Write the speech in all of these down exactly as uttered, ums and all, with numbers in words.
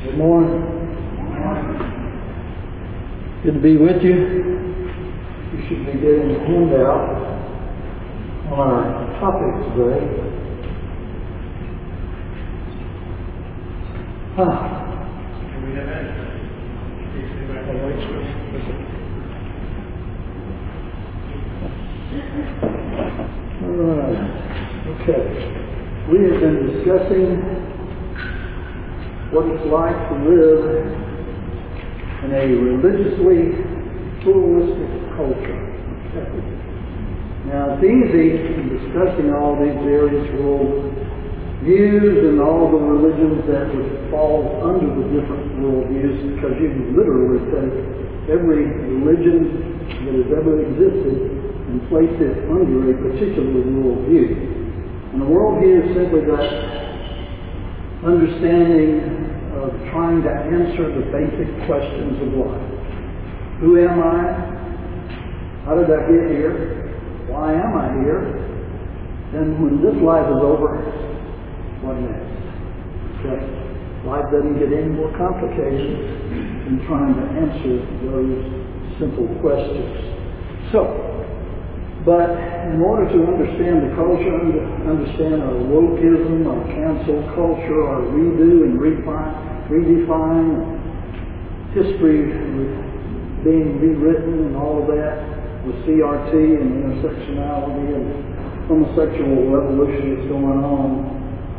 Good morning. Good to be with you. You should be getting a handout on our topic today. Huh. Alright. Okay. We have been discussing what it's like to live in a religiously pluralistic culture. Okay. Now, it's easy in discussing all these various world views and all the religions that would fall under the different world views, because you can literally take every religion that has ever existed and place it under a particular world view. And the world view is simply that understanding of trying to answer the basic questions of life. Who am I? How did I get here? Why am I here? And when this life is over, what next? Okay? Life doesn't get any more complicated in trying to answer those simple questions. So, but in order to understand the culture, understand our wokeism, our cancel culture, our redo and refine, redefine, history being rewritten and all of that with C R T and intersectionality and homosexual revolution that's going on,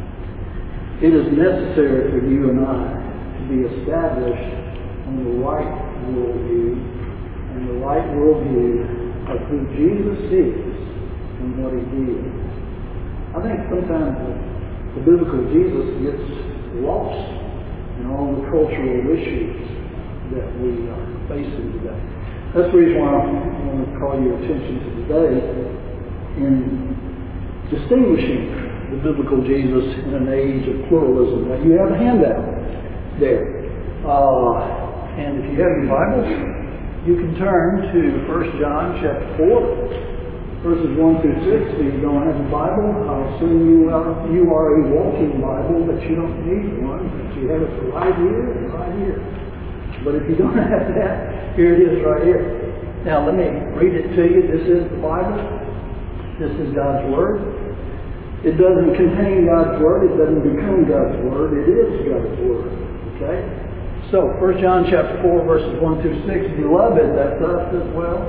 it is necessary for you and I to be established on the right worldview and the right worldview of who Jesus is and what He did. I think sometimes the, the biblical Jesus gets lost in all the cultural issues that we are facing today. That's the reason why I want to call your attention to today in distinguishing the biblical Jesus in an age of pluralism. Now, you have a handout there. Uh, and if you have your Bibles, you can turn to First John chapter four, verses one through six. If you don't have a Bible, I assume you are, you are a walking Bible, but you don't need one. But you have it right here and right here. But if you don't have that, here it is right here. Now let me read it to you. This is the Bible. This is God's Word. It doesn't contain God's Word. It doesn't become God's Word. It is God's Word. Okay? So, First John chapter four, verses one through six, Beloved, that's us as well.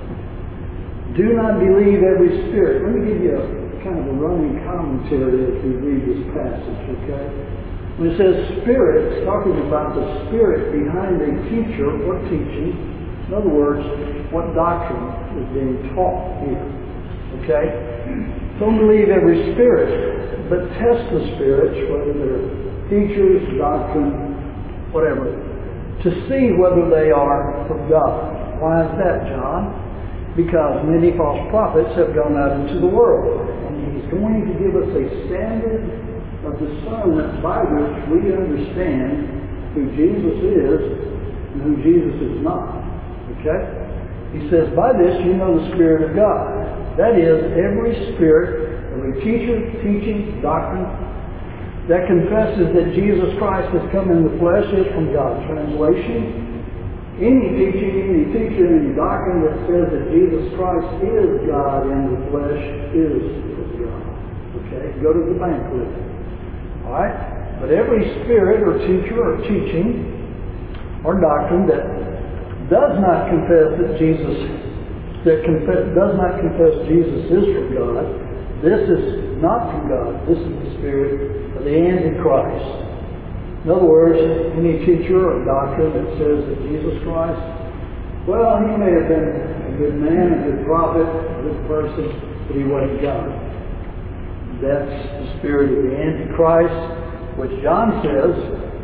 Do not believe every spirit. Let me give you a kind of a running commentary as we read this passage, okay? When it says spirit, it's talking about the spirit behind a teacher or teaching. In other words, what doctrine is being taught here, okay? Don't believe every spirit, but test the spirits, whether they're teachers, doctrine, whatever, to see whether they are from God. Why is that, John? Because many false prophets have gone out into the world, and He's going to give us a standard of discernment by which we understand who Jesus is and who Jesus is not. Okay? He says, by this you know the Spirit of God. That is, every spirit, every teacher, teaching, doctrine, that confesses that Jesus Christ has come in the flesh is from God. Translation, any teaching, any teacher, any doctrine that says that Jesus Christ is God in the flesh is from God. Okay? Go to the bank with it. Alright? But every spirit or teacher or teaching or doctrine that does not confess that Jesus, that confess, does not confess Jesus is from God, this is not from God. This is the spirit of the Antichrist. In other words, any teacher or doctrine that says that Jesus Christ, well, He may have been a good man, a good prophet, a good person, but He wasn't God. That's the spirit of the Antichrist, which John says,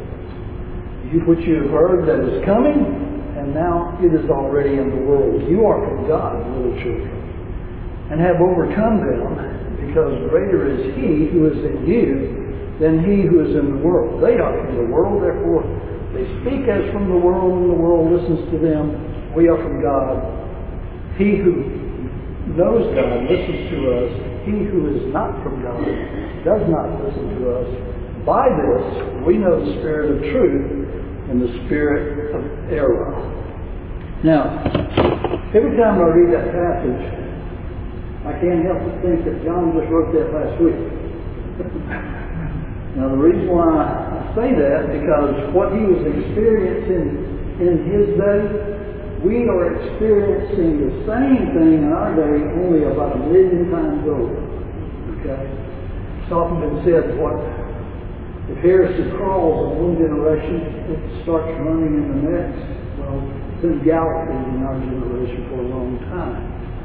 which you have heard that is coming, and now it is already in the world. You are from God, little children, and have overcome them, because greater is He who is in you than he who is in the world. They are from the world, therefore they speak as from the world, and the world listens to them. We are from God. He who knows God listens to us. He who is not from God does not listen to us. By this We know the spirit of truth and the spirit of error. Now, every time I read that passage, I can't help but think that John just wrote that last week. Now, the reason why I say that, because what he was experiencing in his day, we are experiencing the same thing in our day, only about a million times over. Okay? It's often been said, what if heresy crawls in one generation, it starts running in the next. Well, it's been galloping in our generation for a long time.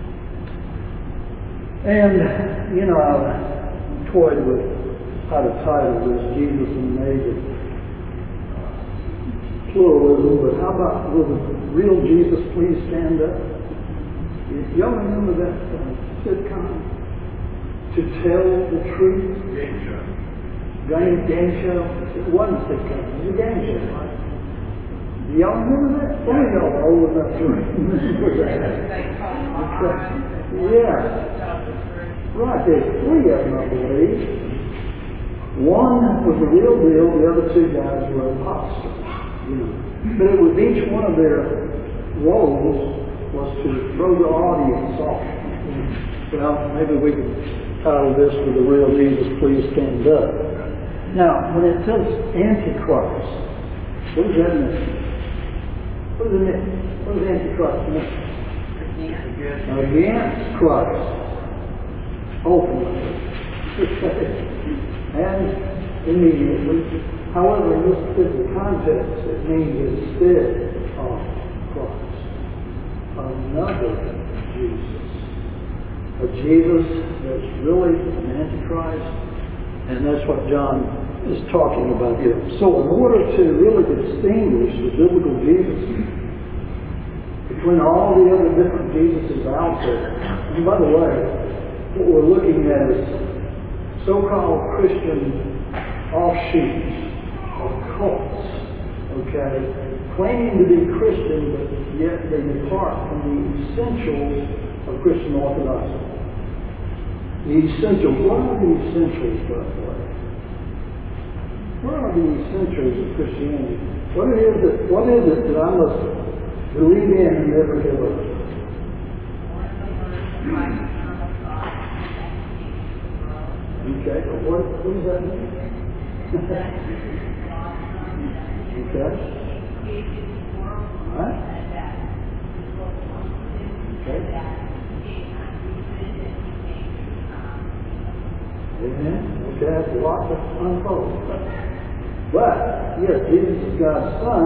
And, you know, I've toyed with how to title this, Jesus in the Age of Pluralism, but how about, will the real Jesus please stand up? Y'all remember that uh, sitcom? To Tell the Truth? Game show. Game, game show? It wasn't a sitcom, it was a game show, right? Do y'all remember that? Some of y'all are old enough to remember that. Yeah. Right, there's three of them, I believe. One was the real deal, the other two guys were imposters. You know. But it was each one of their roles was to throw the audience off. Well, maybe we could title this with the real Jesus, please stand up. Now, when it says Antichrist, what does that mean? What does it mean? What does Antichrist mean? Against Christ. Ultimately. And immediately. However, in this particular context, it means instead of Christ. Another Jesus. A Jesus that's really an Antichrist. And that's what John is talking about here. So in order to really distinguish the biblical Jesus between all the other different Jesuses out there, and by the way, what we're looking at is so-called Christian offshoots of cults, okay, claiming to be Christian, but yet they depart from the essentials of Christian orthodoxy. The essentials. What are the essentials, by the way? What are the essentials of Christianity? What is it? What is it that I must believe in and never give up? Okay, but what, what does that mean? Okay. All right. Okay. Amen. Okay, that's a lot to unfold. But, yes, Jesus is God's Son,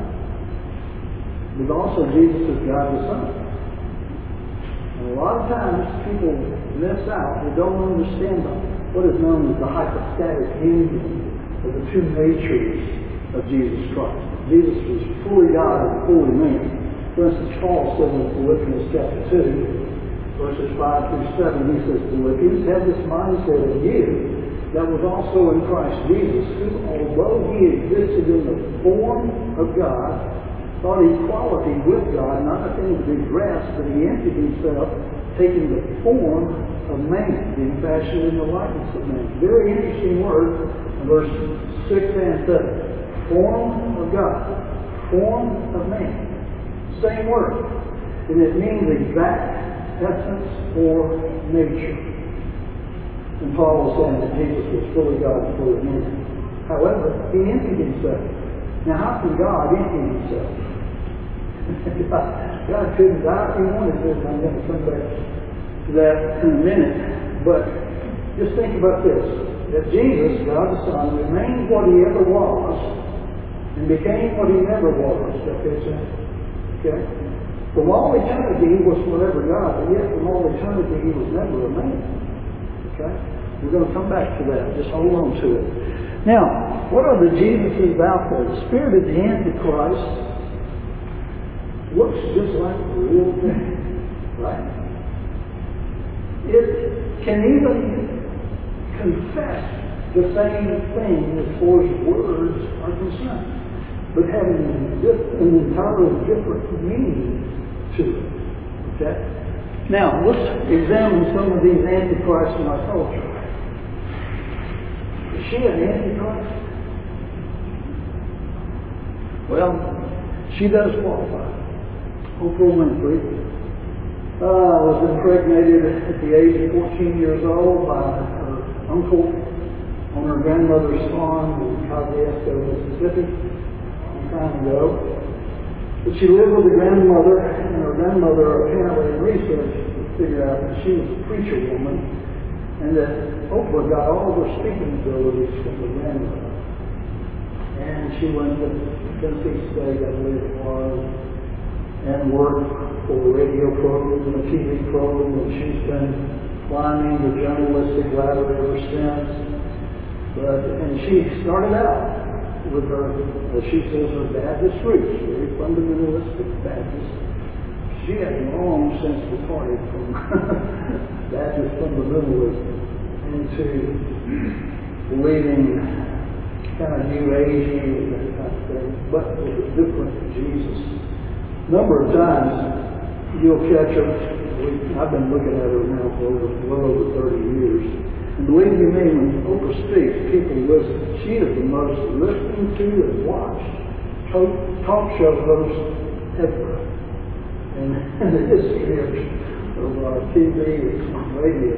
but also Jesus is God the Son. And a lot of times people miss out, they don't understand what is known as the hypostatic union of the two natures of Jesus Christ. Jesus was fully God and fully man. For instance, Paul said in Philippians chapter two, verses five through seven, he says, Philippians, have this mindset of you that was also in Christ Jesus, who, although he existed in the form of God, thought equality with God not a thing to be grasped, but he emptied himself, taking the form of man, being fashioned in the likeness of man. Very interesting word, verse six and seven. Form of God, form of man. Same word. And it means exact essence or nature. And Paul was saying that Jesus was fully God and fully man. However, he emptied himself. Now, how can God empty himself? God, God couldn't die if he wanted to. I'm going to come back to that in a minute. But just think about this. That Jesus, God the Son, remained what he ever was and became what he never was. Okay? Okay? From all eternity, he was forever God, but yet from all eternity, he was never a man. Okay? We're going to come back to that. Just hold on to it. Now, what are the Jesuses out there? The spirit of the Antichrist looks just like the real thing. Right? It can even confess the same thing as far as words are concerned, but having an entirely different meaning to it. Okay? Now, let's examine some of these antichrists in our culture. Is she an antichrist? Well, she does qualify. Oprah Winfrey uh, was impregnated at the age of fourteen years old by her uncle on her grandmother's farm in Kosciuszko, Mississippi, a long time ago. But she lived with her grandmother, and her grandmother apparently in research figured out that she was a preacher woman, and that Oprah got all of her speaking abilities from her grandmother. And she went to Tennessee State, I believe it was, and worked for a radio program and a T V program, and she's been climbing the journalistic ladder ever since. But, and she started out with her, as she says, her Baptist roots, very fundamentalistic Baptist. She had long since departed from Baptist fundamentalism into believing kind of New Agey and that kind of thing, but with a different Jesus. A number of times you'll catch her. I've been looking at her now for over, well over thirty years. And believe you me, when Oprah speaks, people listen. She is the most listened to and watched talk show host ever in, in the history of, of uh, T V and radio.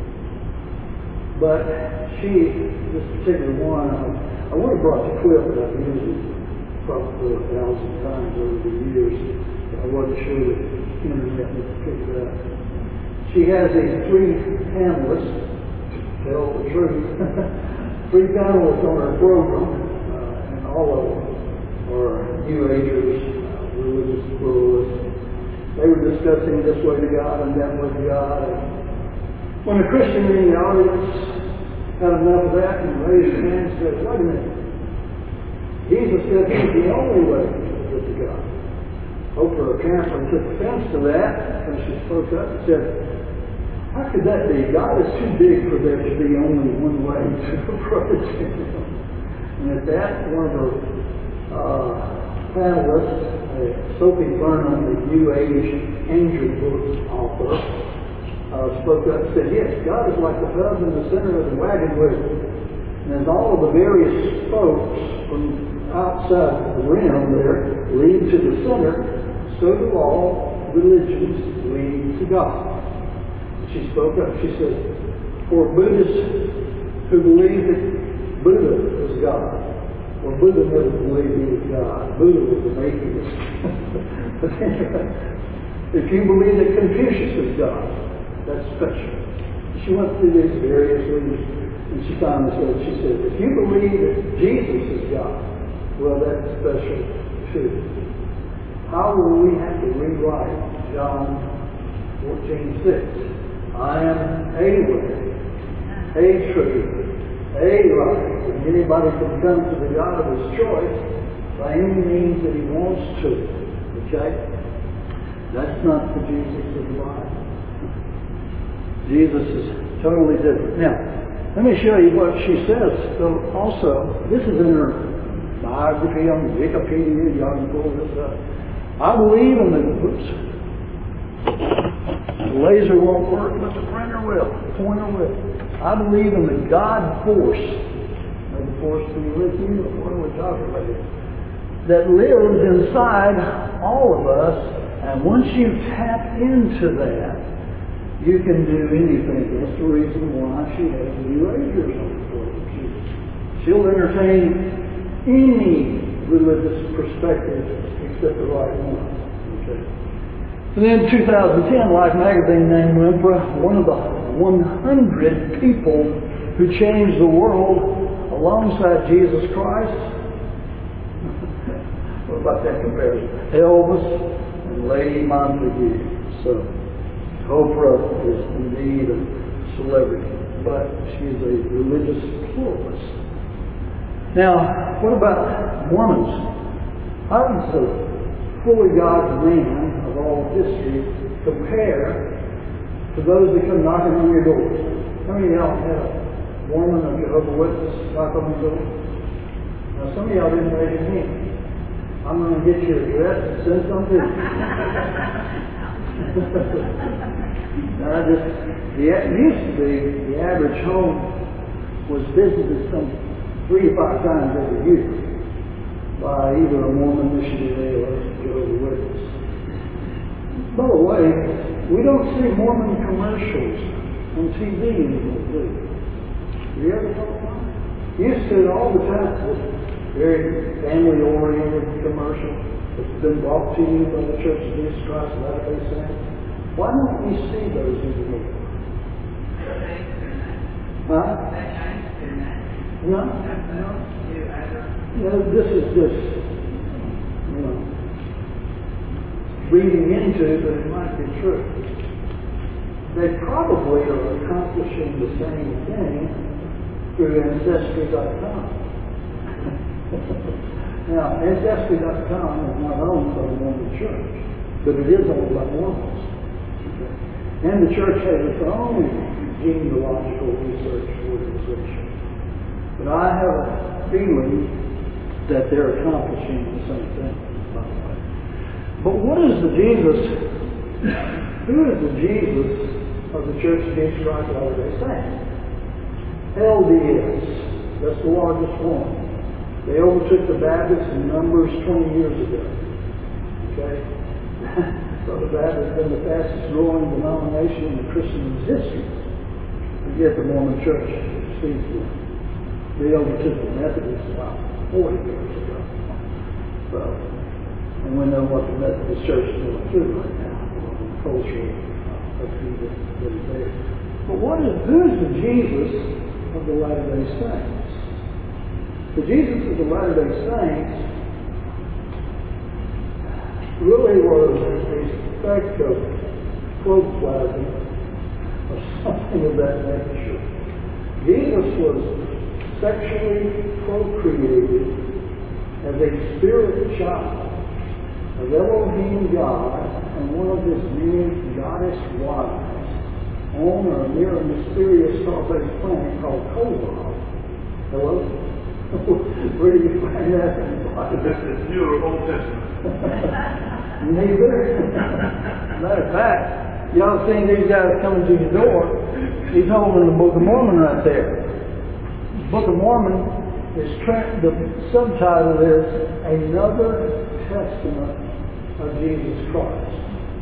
But she, this particular one, I, I would have brought the clip, but I've used it probably a thousand times over the years. But I wasn't sure that the internet would pick it up. She has these three panelists. Tell the truth. Three panelists on our program, uh, and all of them are New Agers, uh, religious pluralists. They were discussing this way to God and that way to God. And when a Christian in the audience had enough of that and raised their hand and said, wait a minute, Jesus said he's the only way to get to God. Oprah apparently took offense to that, and she spoke up and said, how could that be? God is too big for there to be only one way to approach Him. And at that, one of her uh, panelists, uh, Sophie Burnham, the New Age Angel Book author, uh, spoke up and said, yes, God is like the hub in the center of the wagon wheel. And as all of the various spokes from outside the rim there lead to the center, so do all religions lead to God. She spoke up. She said, for Buddhists who believe that Buddha is God, or Buddha never believed he was God. Buddha was an atheist. But anyway, if you believe that Confucius is God, that's special. She went through these various leaders, and she finally said, she said, if you believe that Jesus is God, well, that's special too. How will we have to rewrite John fourteen six? I am a way, a truth, a life, and anybody can come to the God of his choice by any means that he wants to. Okay? That's not the Jesus of the Bible. Jesus is totally different. Now, let me show you what she says. So also, this is in her biography on Wikipedia. Y'all can pull this up. I believe in the... Oops. The laser won't work, but the printer will. The pointer will. I believe in the God force. May the force be with you. What are we talking about here? That lives inside all of us, and once you tap into that, you can do anything. That's the reason why she has New Agers on the program. She'll entertain any religious perspective except the right one. Okay. And then in two thousand ten, Life magazine named Oprah one of the one hundred people who changed the world alongside Jesus Christ. What about that comparison? Elvis and Lady Montague. So, Oprah is indeed a celebrity, but she's a religious pluralist. Now, what about Mormons? How does a fully God's man of all history compare to those that come knocking on your doors? How many of y'all had a Mormon or Jehovah's Witness knock on your door? Now, some of y'all didn't raise your hand. I'm going to get your address and send some to you. I just, the, it used to be the average home was visited some three to five times every year. by either a Mormon missionary or Jehovah's Witness. By the way, we don't see Mormon commercials on T V anymore, do we? You ever thought about it? You used to all the time. This very family-oriented commercial that's been brought to you by the Church of Jesus Christ of Latter-day Saints. Why don't we see those anymore? Huh? No? No? You know, this is just, you know, reading into, but it might be true. They probably are accomplishing the same thing through Ancestry dot com. Now, Ancestry dot com is not owned by the Mormon Church, but it is owned by Mormons. Okay? And the Church has its own genealogical research organization. But I have a feeling that they're accomplishing the same thing, by the way. But what is the Jesus, who is the Jesus of the Church of Jesus Christ of Latter-day Saints? L D S, that's the largest one. They overtook the Baptists in Numbers twenty years ago. Okay? So the Baptist has been the fastest growing denomination in Christian history. Forget the Mormon Church, sees them. They overtook the Methodists about forty years ago. So, and we know what the Methodist Church is going through right now, the cultural uh, upheaval that is there. But what is, who is the Jesus of the Latter-day Saints? The Jesus of the Latter-day Saints really was a spectroplasm of something of that nature. Jesus was sexually procreated as a spirit child of Elohim God and one of his many goddess wives on or near a mysterious star-based planet called Kova. Hello? Where do you find that in the Bible? This is New or Old Testament. Neither. Matter of fact, y'all seen these guys coming to your door. He's holding the Book of Mormon right there. The Book of Mormon is tra- the subtitle is Another Testament of Jesus Christ.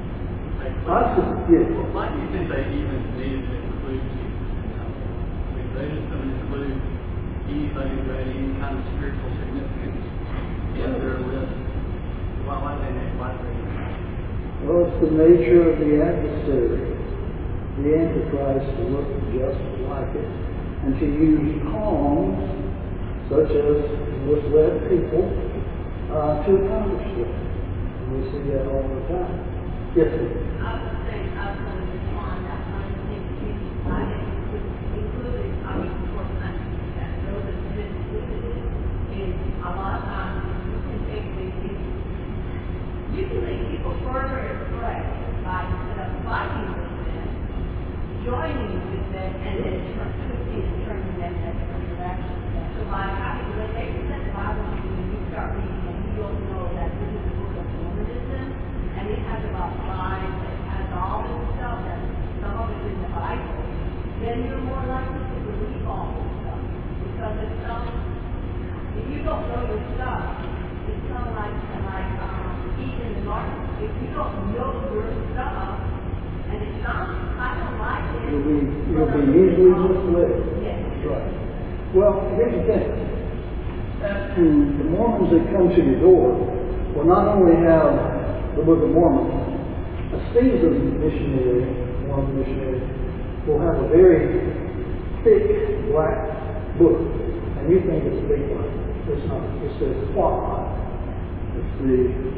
I said, yes. Why do you think they even needed to include Jesus? I mean, they just don't include anything that had any kind of spiritual significance in their list. Why, why did they why did they Well, it's the nature of the adversary, the Antichrist, to look just like it, and to use pawns, such as misled people, uh, to accomplish it. And we see that all the time. Yes, sir. I would say I was going to respond that one of the things Jesus I included, I mean, of course, I that those that have been included is a lot of times you can take these people, you can make people further astray by instead of fighting with them, joining with them, and then turn, twisting and turning them in a different direction. So by having, when they present the Bible to you, you start reading and you don't know that this is the book of Mormonism, and it has about five, it has all this stuff that some of it's in the Bible, then you're more likely to believe all this stuff. Because it's some, if you don't know your stuff, it's kind of like, like um, eating in the garden. If you don't know your stuff, and it sounds kind of like it, You'll be, you'll be easily misled. yes. Right. Well, here's the thing. And the Mormons that come to your door will not only have the Book of Mormon, a seasoned missionary, Mormon missionary, will have a very thick black book, and you think it's a big one. It's not. It says quad. It's the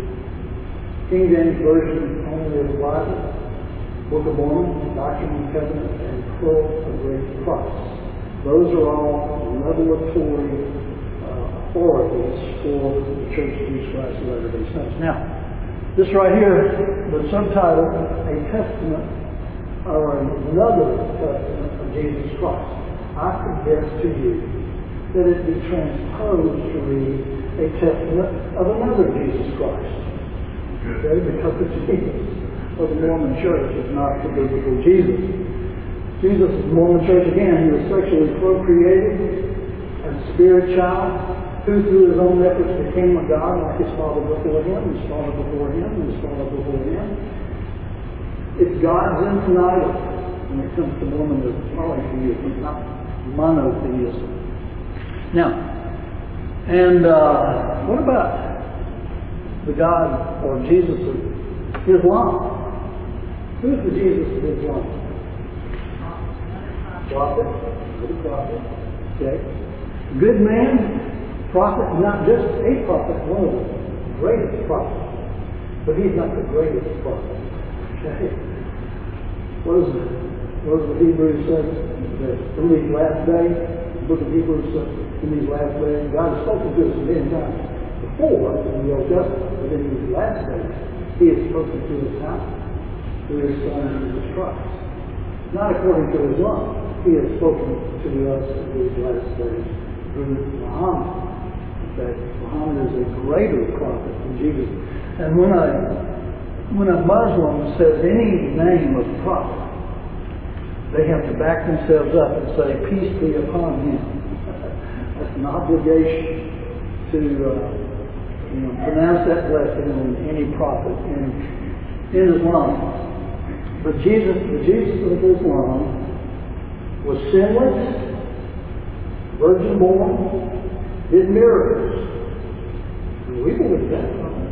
King James Version only of the Bible, Book of Mormon, Doctrine and Covenant, and Pearl of Great Price. Those are all revelatory uh, authorities for the Church of Jesus Christ of Latter-day Saints. Now, this right here, the subtitle, A Testament, or Another Testament of Jesus Christ. I suggest to you that it be transposed to read A Testament of Another Jesus Christ. Okay? Because the Jesus of the Mormon Church is not the biblical Jesus. Jesus of the Mormon Church, again, he was sexually procreated and spirit child who through his own efforts became a God like his father before him, his father before him, and his father before him. It's God's infinitum when it comes to Mormonism, polytheism, not monotheism. Now, and uh, what about the God or Jesus of Islam? Who's the Jesus of Islam? Prophet. Good prophet. Okay. Good man, prophet, not just a prophet, one of the greatest prophets. But he's not the greatest prophet. Okay. What is it? What does the Hebrews say? That in these last days, the book of Hebrews says, in these last days, God has spoken to us many times before in the Old Testament, but in these last days, he has spoken to us now through his Son, Jesus Christ. Not according to Islam. He has spoken to us in these last days through Muhammad. Okay? Muhammad is a greater prophet than Jesus. And when a, when a Muslim says any name of prophet, they have to back themselves up and say, peace be upon him. That's an obligation to uh, you know, pronounce that blessing on any prophet in, in Islam. But Jesus, the Jesus of Islam, was sinless, virgin born, did miracles. And we believe that.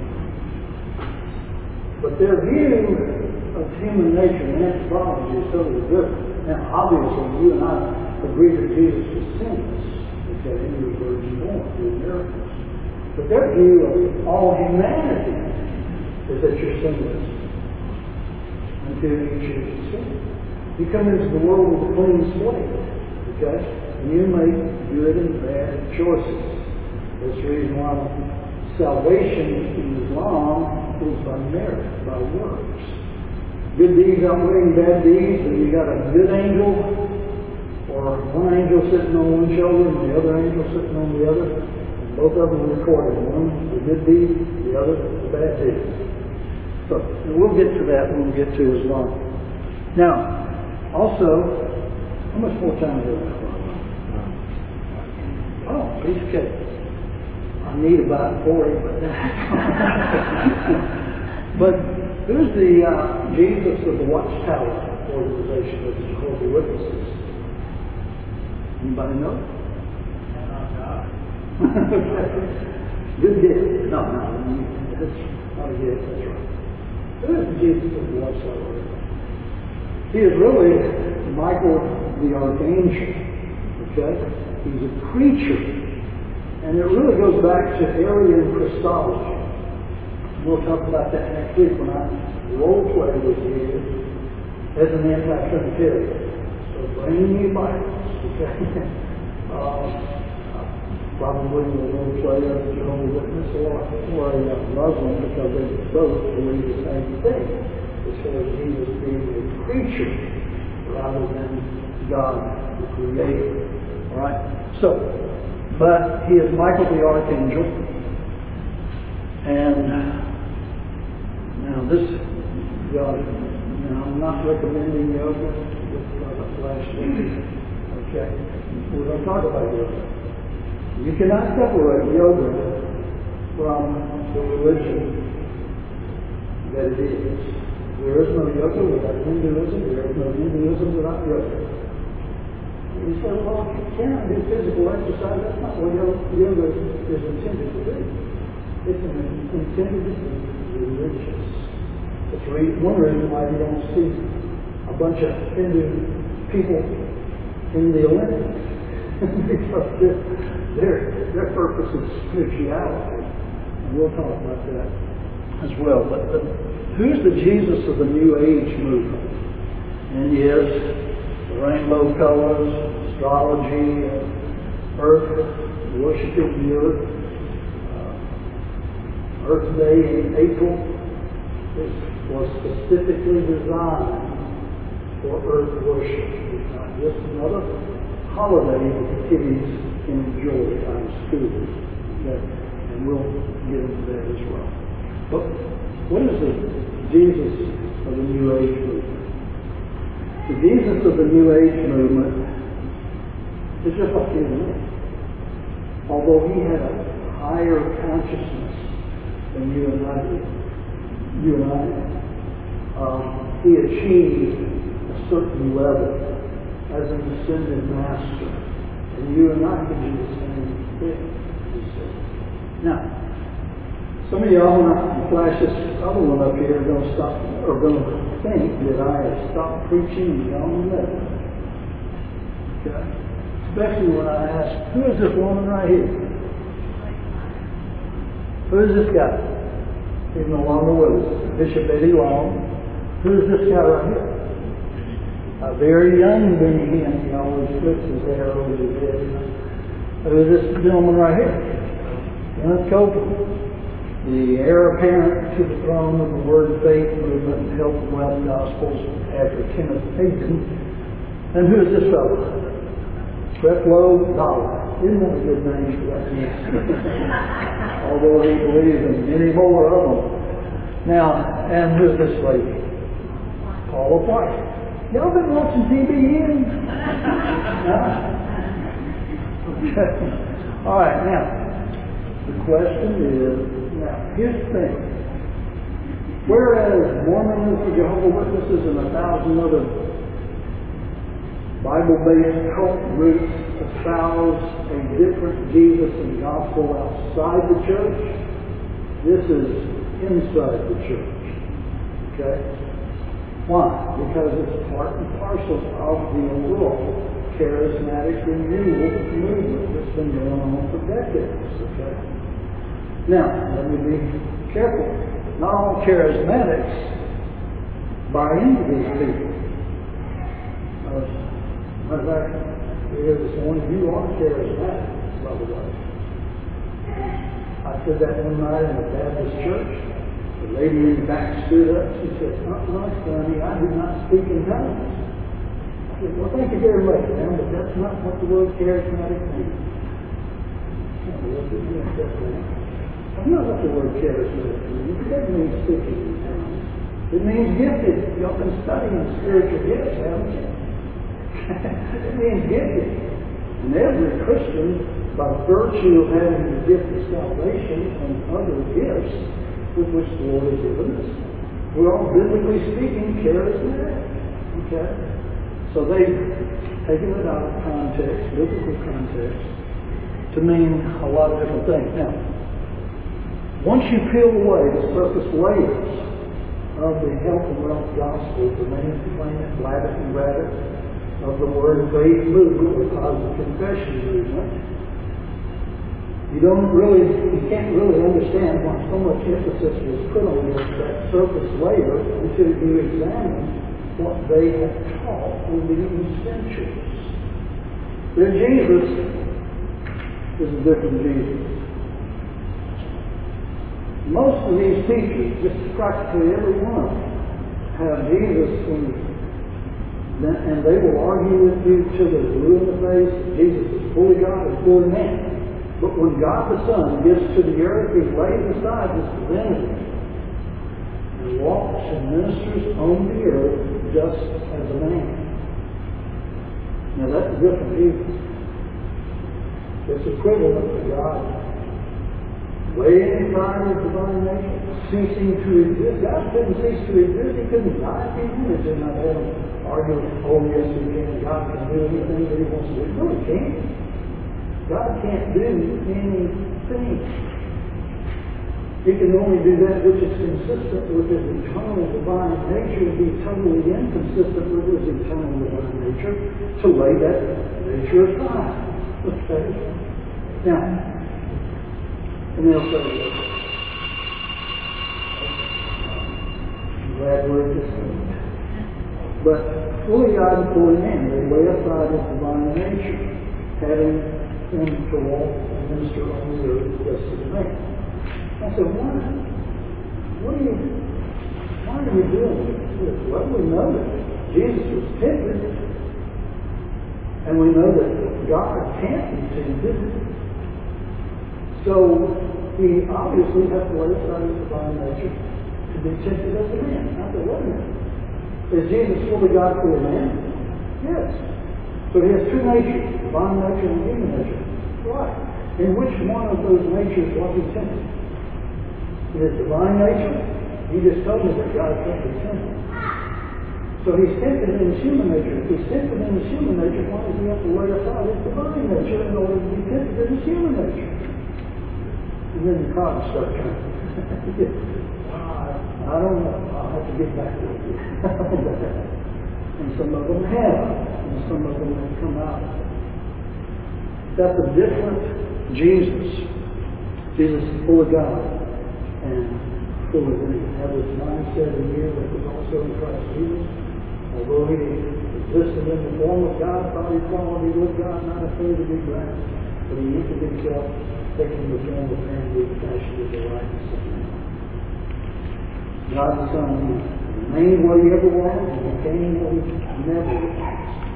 But their view of human nature and anthropology is totally different. Now, obviously, you and I agree that Jesus was sinless. Okay, he was virgin born, did miracles. But their view of all humanity is that you're sinless until you choose to sin. You come into the world with a clean slate, okay? And you make good and bad choices. That's the reason why salvation in Islam is by merit, by works. Good deeds outweighing bad deeds, and you got a good angel, or one angel sitting on one shoulder and the other angel sitting on the other. And both of them are recorded. One the good deed, the other the bad deed. So and we'll get to that when we get to Islam. Now, also, how much more time do I have? Oh, piece of cake. I need about forty, but but who's the uh, Jesus of the Watchtower organization of the Jehovah's Witnesses? Anybody know? Good guess. No, no, that's not a guess. That's right. Who is the Jesus of the Watchtower organization? He is really Michael the Archangel. Okay? He's a preacher. And it really goes back to Arian Christology. We'll talk about that next week when I role play with you as an anti-Trinitarian. So bring me Bibles. Okay? uh, probably a role play of a Jehovah's Witness or, or a Muslim because they both believe the same thing. As far as Jesus being a creature rather than God, the Creator. Alright? So, but he is Michael the Archangel. And now this, God, now I'm not recommending yoga. This is last week. Okay? We're going to talk about yoga. You cannot separate yoga from the religion that it is. There is no yoga without Hinduism. There is no Hinduism without yoga. You say, well, you cannot do physical exercise. That's not what yoga is intended to do. It's intended to be religious. That's one reason why you don't see a bunch of Hindu people in the Olympics. Because their, their, their purpose is spirituality. And we'll talk about that as well. But, but who's the Jesus of the New Age movement? And yes, the rainbow colors, astrology, uh, earth, worshiping the earth, uh, Earth Day in April. This was specifically designed for earth worship. It's not just another holiday that the kiddies can enjoy out of school. Okay? And we'll get into that as well. But what is the Jesus of the New Age movement? The Jesus of the New Age movement is just like you and me. although he had a higher consciousness than you and I did, you and I did, um, he achieved a certain level as an ascended master. And you and I can do the same thing, he said. Now, some of y'all, when I flash this other one up here, are going to stop, or going to think that I have stopped preaching the wrong level. Okay? Especially when I ask, who is this woman right here? Who is this guy? He's no longer with us. Bishop Eddie Long. Who is this guy right here? A very young Benny Hinn. He always flips his hair over his head. Who is this gentleman right here? Kenneth Copeland, the heir apparent to the throne of the Word and Faith movement and Health and Wealth Gospels after Kenneth Hagin. And who is this fellow? Creflo Dollar. Isn't that a good name for that? Although he believes in many more of them. Now, and who's this lady? Paula White. Y'all been watching T V N? Okay. All right, now, the question is, now, here's the thing. Whereas Mormonism, Jehovah's Witnesses, and a thousand other Bible-based cult groups espouse a different Jesus and gospel outside the church, this is inside the church. Okay? Why? Because it's part and parcel of the overall charismatic renewal movement that's been going on for decades. Okay? Now, let me be careful. Not all charismatics buy into these people. Uh, matter of fact, here this morning, you are charismatic, by the way. I said that one night in a Baptist church. The lady in the back stood up. She said, uh-uh, Sonny, I do not speak in tongues. I said, well, thank you very much, ma'am, but that's not what the word charismatic means. I looked at me and said, that's not what the word charismatic means. It doesn't mean speaking in tongues. It means gifted. Y'all been studying spiritual gifts, haven't you? It means gifted. And every Christian, by virtue of having the gift of salvation and other gifts with which the Lord has given us, we're all, biblically speaking, charismatic. Okay? So they've taken it out of context, biblical context, to mean a lot of different things. Now, once you peel away the surface layers of the health and wealth gospel, the main planet, Blabbit and Rabbit, of the Word and Faith movement, or positive confession movement, you don't really, you can't really understand why so much emphasis was put on this, that surface layer, until you examine what they have taught in the essentials. Their Jesus is a different Jesus. Most of these teachers, just practically every one, have Jesus in, and they will argue with you till they're blue in the face. Jesus is fully God and fully man. But when God the Son gets to the earth, He lays aside His divinity and walks and ministers on the earth just as a man. Now that's a different Jesus. It's equivalent to God laying aside His divine nature, ceasing to exist. God couldn't cease to exist. He couldn't die if He wanted to. Not have them argue, oh yes, He can. God can do anything that He wants to do. No, He can't. God can't do anything. He can only do that which is consistent with His eternal divine nature, and be totally inconsistent with His eternal divine nature, to lay that nature aside. Okay? Now, and they'll say this. I'm glad we're at this point. But fully God and fully man, they lay aside His divine nature, having Him to walk and minister on the earth just as a man. I said, why? What are you, why are you doing this? Well, we know that Jesus was tempted, and we know that God can't be tempted. So He obviously has to lay aside His divine nature to be tempted as a man. I said, wait a minute. Is Jesus fully God, fully man? Yes. So He has two natures, divine nature and human nature. Right. In which one of those natures was he tempted? In his divine nature? He just told me that God can't be tempted. So he's tempted in his human nature. If he's tempted in his human nature, why does he have to lay aside his divine nature in order to be tempted in his human nature? And then the cards start turning. I don't know. I'll have to get back to it. And some of them have, and some of them have come out. That's a different Jesus. Jesus is full of God and full of me. Have this mindset in you that was also in Christ Jesus. Although he existed in the form of God, thought equality with God, not afraid to be grasped, but he emptied himself, taking the form of man, being fashioned as a likeness of man. God the Son, he remained what he ever was, and became what he never was.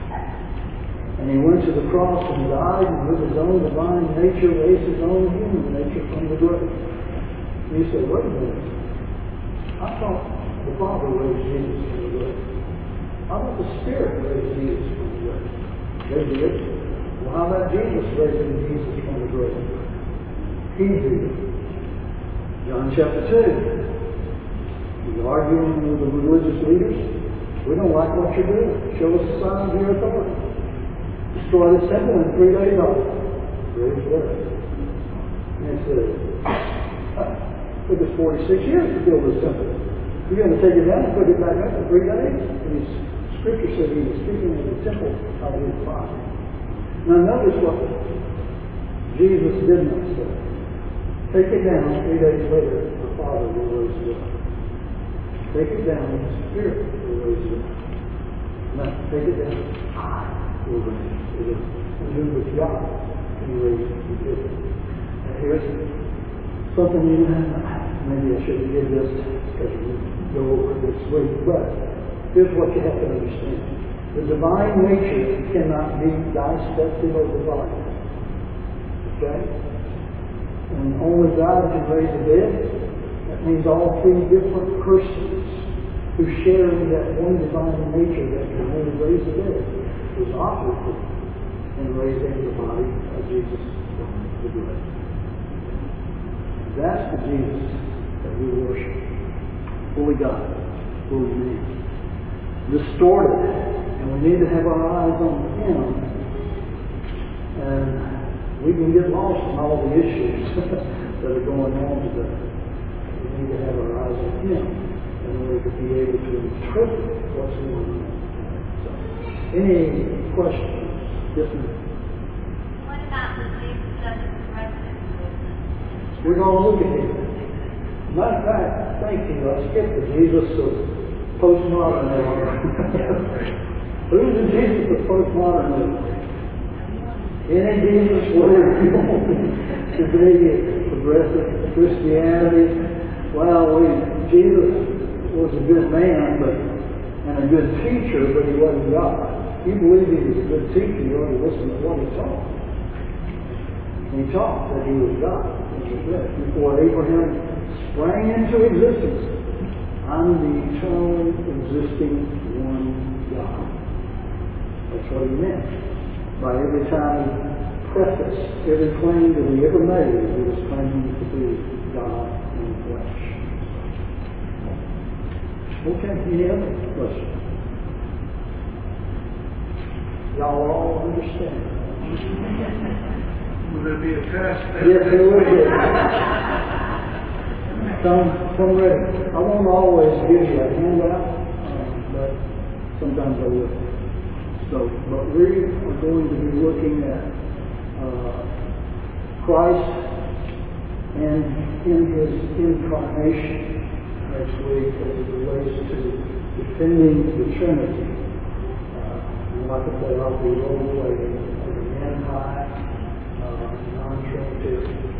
And he went to the cross and died, and with his own divine nature raised his own human nature from the grave. And you say, wait a minute. I thought the Father raised Jesus from the grave. How about the Spirit raised Jesus from the grave? They did. Well, how about Jesus raising Jesus from the grave? He did. John chapter two. He's arguing with the religious leaders. We don't like what you're doing. Show us a sign of your authority. Destroy the temple in three days off. Great word. And it says, it took us forty-six years to build this temple. You're going to take it down and put it back up in three days? And his scripture said he was speaking of the temple of his Father. Now notice what Jesus did not say. Take it down, three days later, the Father will raise it up. Take it down, the Spirit will raise it up. Now, take it down, I will raise it up. And who with God can raise the dead. Now here's something you have. Maybe I shouldn't give this because we go over this week, but here's what you have to understand. The divine nature cannot be dissected or divided. Okay? And only God can raise the dead. That means all three different persons who share in that one divine nature that can only raise the dead was operative in raising the body of Jesus from the grave. That's the Jesus that we worship. Fully God, fully man. Distorted. And we need to have our eyes on Him. And we can get lost in all the issues that are going on today. We need to have our eyes on Him in order to be able to interpret what's going on. So, any questions? Yes, ma'am. What about the Jesus doesn't progressive movement? We're going to look at it. Matter of fact, thank you. I skipped the Jesus of postmodernism. Who's the Jesus of postmodernism? Any Jesus, whatever you want to be, progressive Christianity. Well, we, Jesus was a good man, but and a good teacher, but he wasn't God. If you believe he was a good teacher, you ought to listen to what he taught. He taught that he was God. Before Abraham sprang into existence, I'm the eternal existing one God. That's what he meant. By every time he prefaced every claim that he ever made, he was claiming to be God in flesh. Okay, any other questions? Y'all all understand? Will there be a test? Yes, there will be. Come, come ready. I won't always give you a handout, um, but sometimes I will. So, but we are going to be looking at uh, Christ and in His incarnation next week as it relates to defending the Trinity. Uh, and like I said, I'll be role playing as an anti, uh, non-Trinitarian.